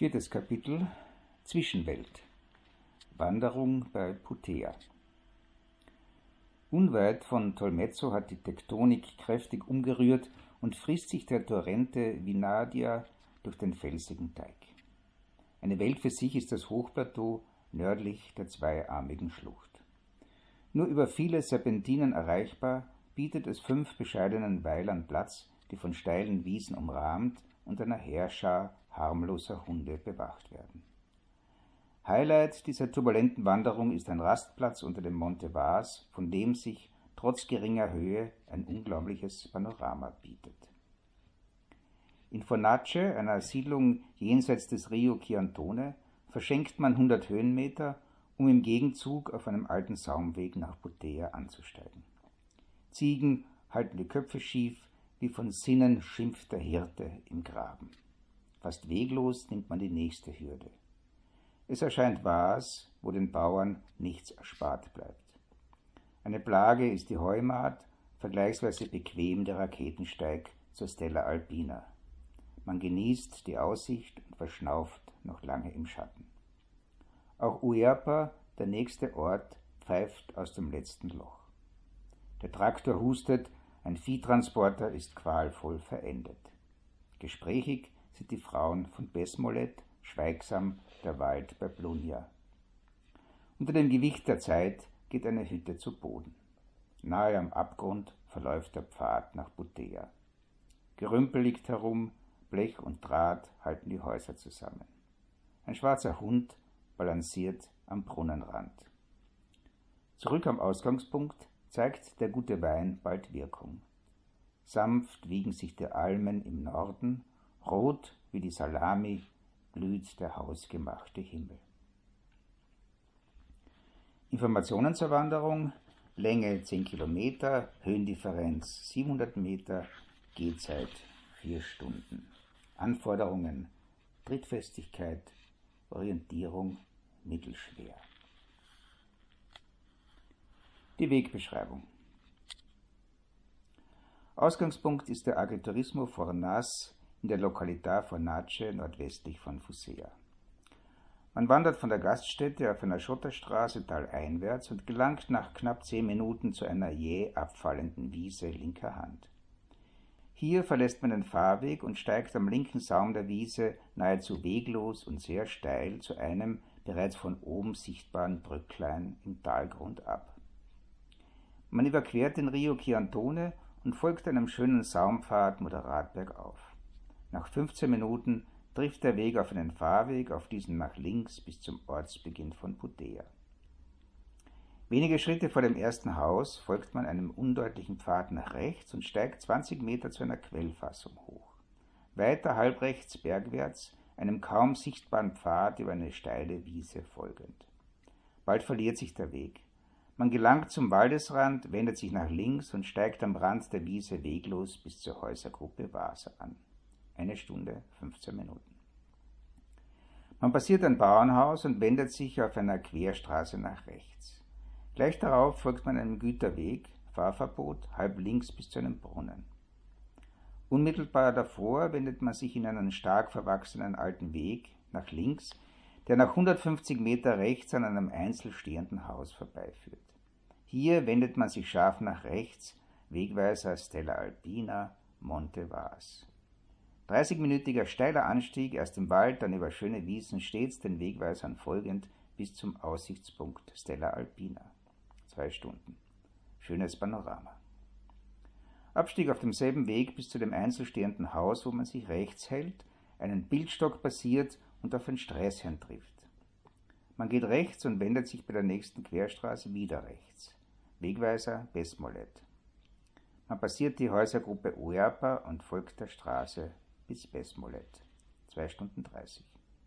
Viertes Kapitel Zwischenwelt. Wanderung bei Putea. Unweit von Tolmezzo hat die Tektonik kräftig umgerührt und frisst sich der Torrente Vinadia durch den felsigen Teig. Eine Welt für sich ist das Hochplateau nördlich der zweiarmigen Schlucht. Nur über viele Serpentinen erreichbar, bietet es 5 bescheidenen Weilern Platz, die von steilen Wiesen umrahmt und einer Heerschar harmloser Hunde bewacht werden. Highlight dieser turbulenten Wanderung ist ein Rastplatz unter dem Monte Vaz, von dem sich trotz geringer Höhe ein unglaubliches Panorama bietet. In Fornace, einer Siedlung jenseits des Rio Chiantone, verschenkt man 100 Höhenmeter, um im Gegenzug auf einem alten Saumweg nach Putea anzusteigen. Ziegen halten die Köpfe schief, wie von Sinnen schimpft der Hirte im Graben. Fast weglos nimmt man die nächste Hürde. Es erscheint Vaz, wo den Bauern nichts erspart bleibt. Eine Plage ist die Heumahd, vergleichsweise bequem der Raketensteig zur Stella Alpina. Man genießt die Aussicht und verschnauft noch lange im Schatten. Auch Uerpa, der nächste Ort, pfeift aus dem letzten Loch. Der Traktor hustet, ein Viehtransporter ist qualvoll verendet. Gesprächig sind die Frauen von Besmolet, schweigsam der Wald bei Blunia. Unter dem Gewicht der Zeit geht eine Hütte zu Boden. Nahe am Abgrund verläuft der Pfad nach Putea. Gerümpel liegt herum, Blech und Draht halten die Häuser zusammen. Ein schwarzer Hund balanciert am Brunnenrand. Zurück am Ausgangspunkt zeigt der gute Wein bald Wirkung. Sanft wiegen sich die Almen im Norden, rot wie die Salami blüht der hausgemachte Himmel. Informationen zur Wanderung: Länge 10 Kilometer, Höhendifferenz 700 Meter, Gehzeit 4 Stunden. Anforderungen: Trittfestigkeit, Orientierung mittelschwer. Die Wegbeschreibung. Ausgangspunkt ist der Agriturismo Fornas in der Località Fornace nordwestlich von Fusea. Man wandert von der Gaststätte auf einer Schotterstraße taleinwärts und gelangt nach knapp 10 Minuten zu einer jäh abfallenden Wiese linker Hand. Hier verlässt man den Fahrweg und steigt am linken Saum der Wiese nahezu weglos und sehr steil zu einem bereits von oben sichtbaren Brücklein im Talgrund ab. Man überquert den Rio Chiantone und folgt einem schönen Saumpfad moderat bergauf. Nach 15 Minuten trifft der Weg auf einen Fahrweg, auf diesem nach links bis zum Ortsbeginn von Putea. Wenige Schritte vor dem ersten Haus folgt man einem undeutlichen Pfad nach rechts und steigt 20 Meter zu einer Quellfassung hoch. Weiter halbrechts bergwärts, einem kaum sichtbaren Pfad über eine steile Wiese folgend. Bald verliert sich der Weg. Man gelangt zum Waldesrand, wendet sich nach links und steigt am Rand der Wiese weglos bis zur Häusergruppe Vaz an. 1 Stunde, 15 Minuten. Man passiert ein Bauernhaus und wendet sich auf einer Querstraße nach rechts. Gleich darauf folgt man einem Güterweg, Fahrverbot, halb links bis zu einem Brunnen. Unmittelbar davor wendet man sich in einen stark verwachsenen alten Weg nach links, der nach 150 Meter rechts an einem einzeln stehenden Haus vorbeiführt. Hier wendet man sich scharf nach rechts, Wegweiser Stella Alpina, Monte Vaz. 30-minütiger steiler Anstieg erst im Wald, dann über schöne Wiesen, stets den Wegweisern folgend bis zum Aussichtspunkt Stella Alpina. 2 Stunden. Schönes Panorama. Abstieg auf demselben Weg bis zu dem einzelstehenden Haus, wo man sich rechts hält, einen Bildstock passiert und auf ein Sträßchen trifft. Man geht rechts und wendet sich bei der nächsten Querstraße wieder rechts. Wegweiser Besmolet. Man passiert die Häusergruppe Uerpa und folgt der Straße bis Besmolet. 2 Stunden 30.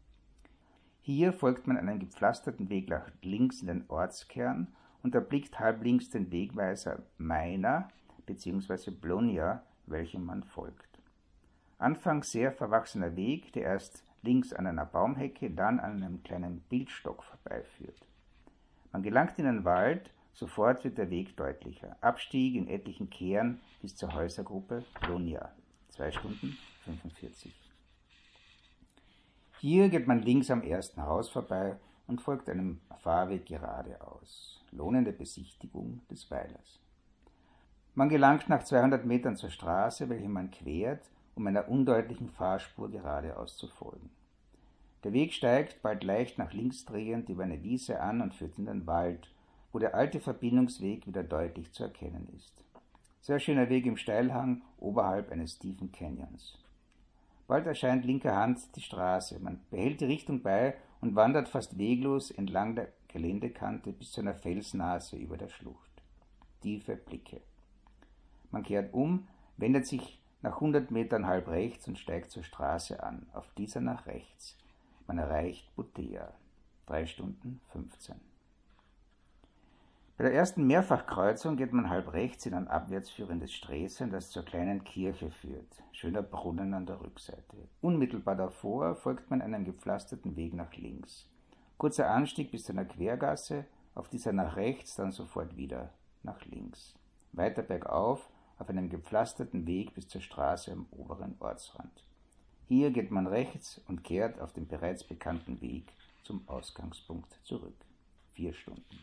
Hier folgt man einen gepflasterten Weg nach links in den Ortskern und erblickt halblinks den Wegweiser Maina bzw. Blunia, welchem man folgt. Anfangs sehr verwachsener Weg, der erst links an einer Baumhecke, dann an einem kleinen Bildstock vorbeiführt. Man gelangt in den Wald, sofort wird der Weg deutlicher. Abstieg in etlichen Kehren bis zur Häusergruppe Blunia. 2 Stunden 45. Hier geht man links am ersten Haus vorbei und folgt einem Fahrweg geradeaus. Lohnende Besichtigung des Weilers. Man gelangt nach 200 Metern zur Straße, welche man quert, um einer undeutlichen Fahrspur geradeaus zu folgen. Der Weg steigt, bald leicht nach links drehend, über eine Wiese an und führt in den Wald, wo der alte Verbindungsweg wieder deutlich zu erkennen ist. Sehr schöner Weg im Steilhang oberhalb eines tiefen Canyons. Bald erscheint linker Hand die Straße. Man behält die Richtung bei und wandert fast weglos entlang der Geländekante bis zu einer Felsnase über der Schlucht. Tiefe Blicke. Man kehrt um, wendet sich nach 100 Metern halb rechts und steigt zur Straße an, auf dieser nach rechts. Man erreicht Butea. 3 Stunden 15. Bei der ersten Mehrfachkreuzung geht man halb rechts in ein abwärts führendes Sträßchen, das zur kleinen Kirche führt. Schöner Brunnen an der Rückseite. Unmittelbar davor folgt man einem gepflasterten Weg nach links. Kurzer Anstieg bis zu einer Quergasse, auf dieser nach rechts, dann sofort wieder nach links. Weiter bergauf, auf einem gepflasterten Weg bis zur Straße am oberen Ortsrand. Hier geht man rechts und kehrt auf dem bereits bekannten Weg zum Ausgangspunkt zurück. 4 Stunden.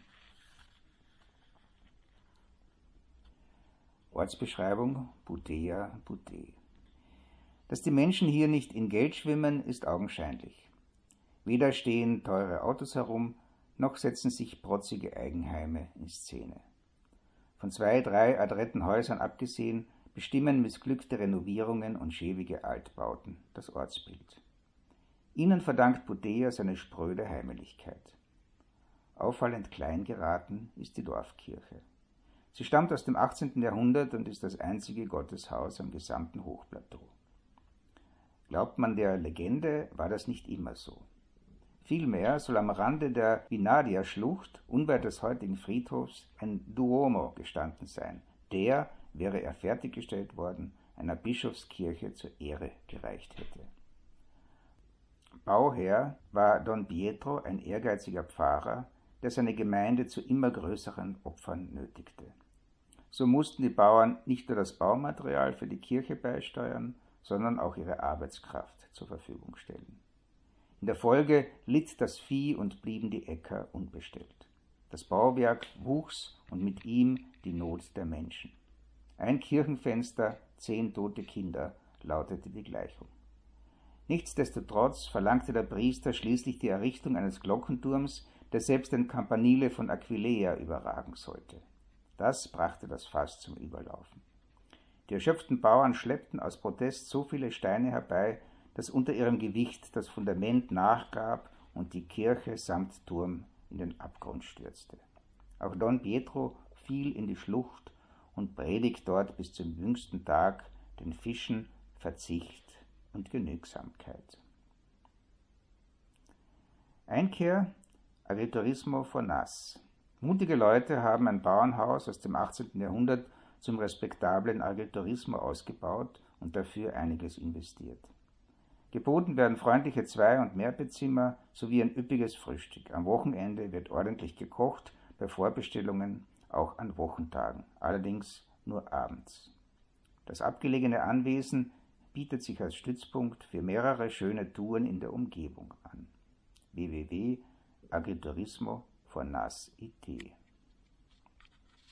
Ortsbeschreibung Butea, Buthe. Dass die Menschen hier nicht in Geld schwimmen, ist augenscheinlich. Weder stehen teure Autos herum, noch setzen sich protzige Eigenheime in Szene. Von 2, 3 adretten Häusern abgesehen, bestimmen missglückte Renovierungen und schäbige Altbauten das Ortsbild. Ihnen verdankt Butea seine spröde Heimeligkeit. Auffallend klein geraten ist die Dorfkirche. Sie stammt aus dem 18. Jahrhundert und ist das einzige Gotteshaus am gesamten Hochplateau. Glaubt man der Legende, war das nicht immer so. Vielmehr soll am Rande der Vinadia-Schlucht, unweit des heutigen Friedhofs, ein Duomo gestanden sein. Der, wäre er fertiggestellt worden, einer Bischofskirche zur Ehre gereicht hätte. Bauherr war Don Pietro, ein ehrgeiziger Pfarrer, der seine Gemeinde zu immer größeren Opfern nötigte. So mussten die Bauern nicht nur das Baumaterial für die Kirche beisteuern, sondern auch ihre Arbeitskraft zur Verfügung stellen. In der Folge litt das Vieh und blieben die Äcker unbestellt. Das Bauwerk wuchs und mit ihm die Not der Menschen. 1 Kirchenfenster, 10 tote Kinder, lautete die Gleichung. Nichtsdestotrotz verlangte der Priester schließlich die Errichtung eines Glockenturms, der selbst den Campanile von Aquileia überragen sollte. Das brachte das Fass zum Überlaufen. Die erschöpften Bauern schleppten aus Protest so viele Steine herbei, dass unter ihrem Gewicht das Fundament nachgab und die Kirche samt Turm in den Abgrund stürzte. Auch Don Pietro fiel in die Schlucht und predigt dort bis zum jüngsten Tag den Fischen Verzicht und Genügsamkeit. Einkehr Agriturismo Fornas. Mutige Leute haben ein Bauernhaus aus dem 18. Jahrhundert zum respektablen Agriturismo ausgebaut und dafür einiges investiert. Geboten werden freundliche 2- und Mehrbettzimmer sowie ein üppiges Frühstück. Am Wochenende wird ordentlich gekocht, bei Vorbestellungen auch an Wochentagen, allerdings nur abends. Das abgelegene Anwesen bietet sich als Stützpunkt für mehrere schöne Touren in der Umgebung an. www.agriturismo.fornas.it